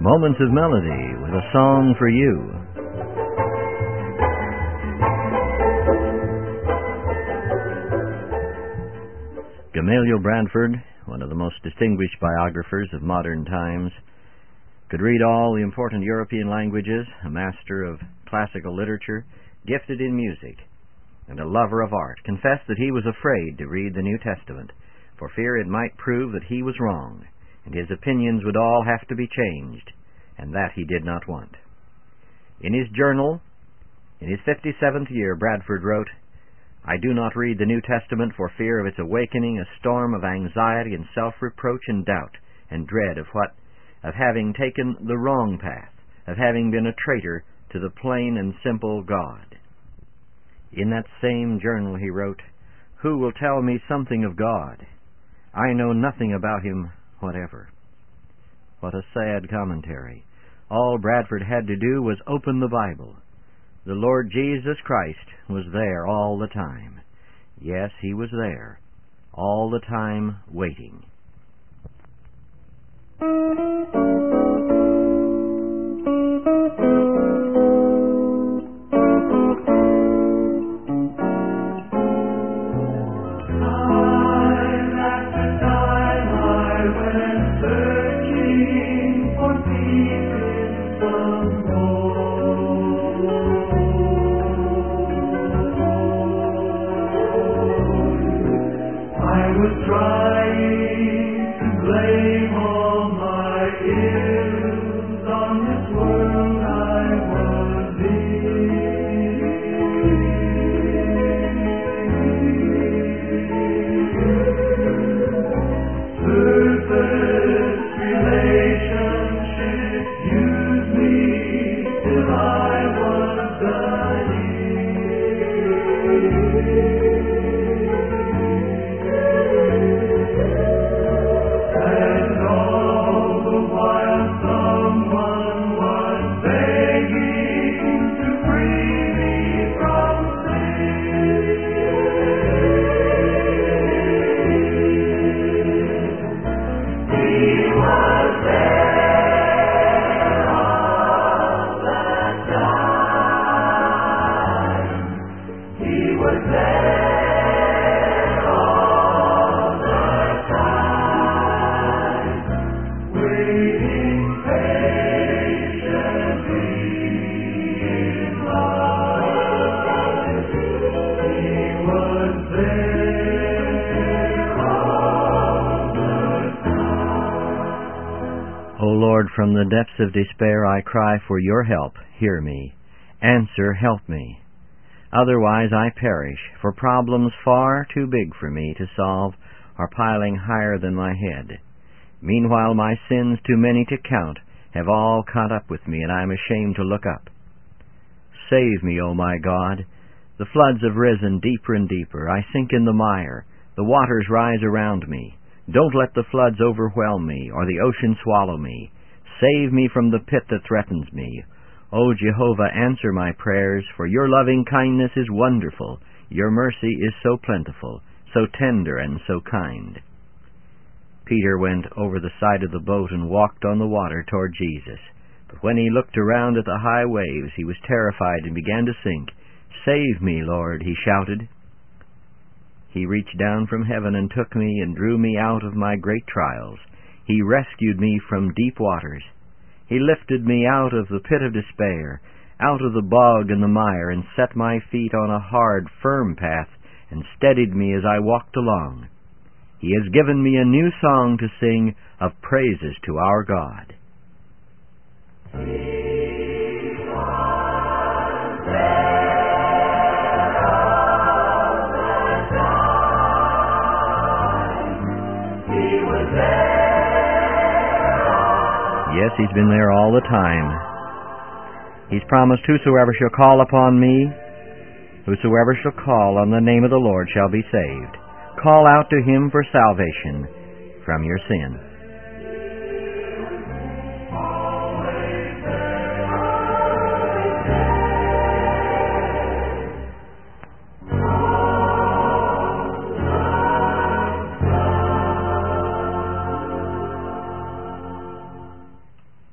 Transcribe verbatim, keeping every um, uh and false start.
Moments of Melody with a song for you. Gamaliel Bradford, one of the most distinguished biographers of modern times, could read all the important European languages, a master of classical literature, gifted in music, and a lover of art, confessed that he was afraid to read the New Testament, for fear it might prove that he was wrong, and his opinions would all have to be changed, and that he did not want. In his journal, in his fifty-seventh year, Bradford wrote, "I do not read the New Testament for fear of its awakening a storm of anxiety and self-reproach and doubt and dread of what, of having taken the wrong path, of having been a traitor to the plain and simple God." In that same journal he wrote, "Who will tell me something of God? I know nothing about Him whatever." What a sad commentary. All Bradford had to do was open the Bible. The Lord Jesus Christ was there all the time. Yes, He was there, all the time waiting. O Lord, from the depths of despair I cry for your help. Hear me. Answer, help me. Otherwise I perish, for problems far too big for me to solve are piling higher than my head. Meanwhile my sins, too many to count, have all caught up with me, and I am ashamed to look up. Save me, O my God. The floods have risen deeper and deeper. I sink in the mire. The waters rise around me. Don't let the floods overwhelm me, or the ocean swallow me. Save me from the pit that threatens me. O Jehovah, answer my prayers, for your loving kindness is wonderful. Your mercy is so plentiful, so tender and so kind. Peter went over the side of the boat and walked on the water toward Jesus. But when he looked around at the high waves, he was terrified and began to sink. "Save me, Lord," he shouted. He reached down from heaven and took me and drew me out of my great trials. He rescued me from deep waters. He lifted me out of the pit of despair, out of the bog and the mire, and set my feet on a hard, firm path, and steadied me as I walked along. He has given me a new song to sing of praises to our God. He was there. Yes, He's been there all the time. He's promised, "Whosoever shall call upon me, whosoever shall call on the name of the Lord shall be saved." Call out to Him for salvation from your sin.